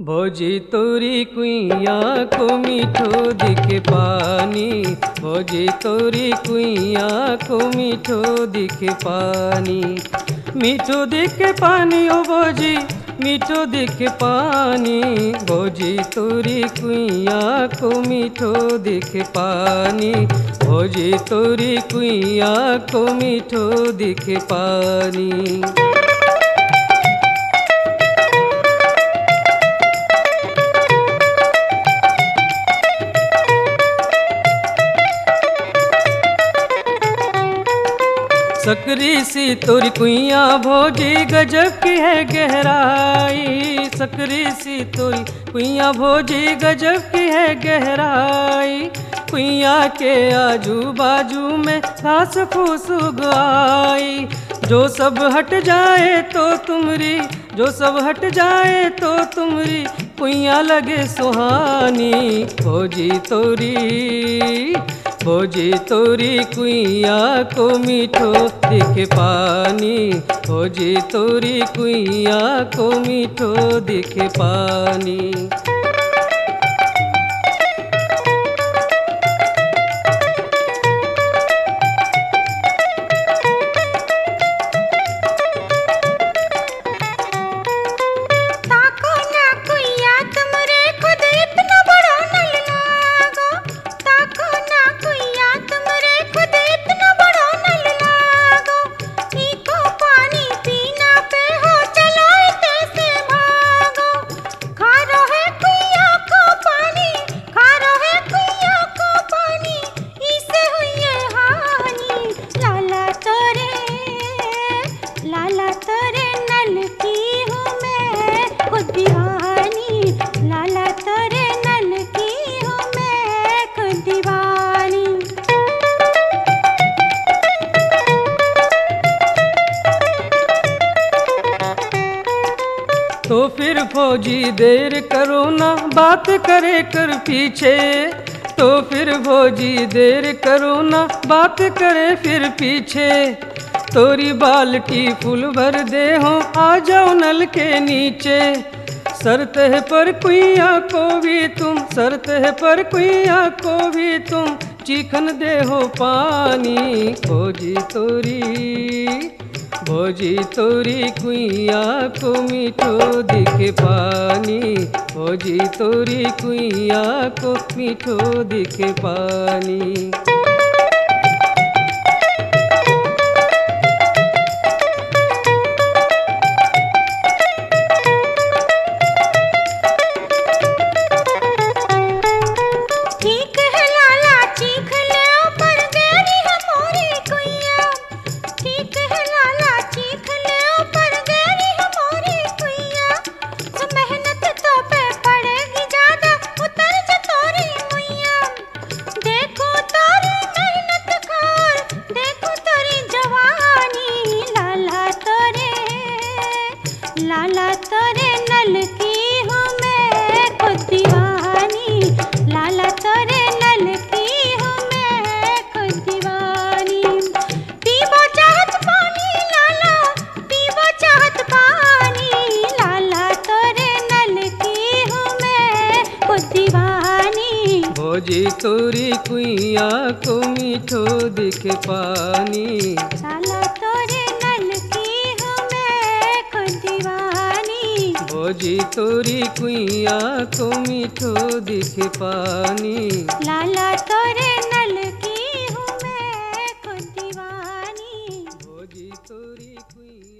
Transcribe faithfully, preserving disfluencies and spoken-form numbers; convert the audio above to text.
भोजी तोरी कुइया को मीठो दिखे पानी, भोजी तोरी कुइया को मीठो दिखे पानी। मीठो दिखे पानी ओ भोजी, मीठो दिखे पानी, भोजी तोरी कुइया को मीठो दिखे पानी, भोजी तोरी कुइया को मीठो दिखे पानी। सकरी सी तोरी कुइया भोजी गजब की है गहराई, सकरी सी तोरी कुइया भोजी गजब की है गहराई। कुइया के आजू बाजू में घास फूस उगाई, जो सब हट जाए तो तुमरी, जो सब हट जाए तो तुमरी कुइया लगे सुहानी। भोजी तोरी, भोजी तोरी कुइया को मीठो दिखे पानी, भोजी तोरी कुइया को मीठो दिखे पानी। तो फिर भोजी देर करो ना बात करे कर पीछे, तो फिर भोजी देर करो ना बात करे फिर पीछे। तोरी बाल्टी फूल भर दे हो आ जाओ नल के नीचे, शर्त है पर कुइया को भी तुम, शर्त है पर कुइया को भी तुम चीखन दे हो पानी। भोजी तोरी, भोजी तोरी कुइया को मीठो दिखे पानी, भोजी तोरी कुइया को मीठो दिखे पानी। लाला तोरे नल की हूँ मैं खुद दीवानी, लाला तोरे नल की हूँ मैं खुद दीवानी। पीबो चाहत पानी लाला, पीबो चाहत पानी, लाला तोरे नल की हूँ मैं खुद दीवानी। भोजी तोरी कुइया को मीठो दिखे पानी, लाला तोरे नल की हूँ मैं खुद दीवानी। भोजी तोरी कुइया को मीठो दिखे पानी, लाला तोरे नल की हूँ मैं खुद दीवानी। भोजी तोरी कुइया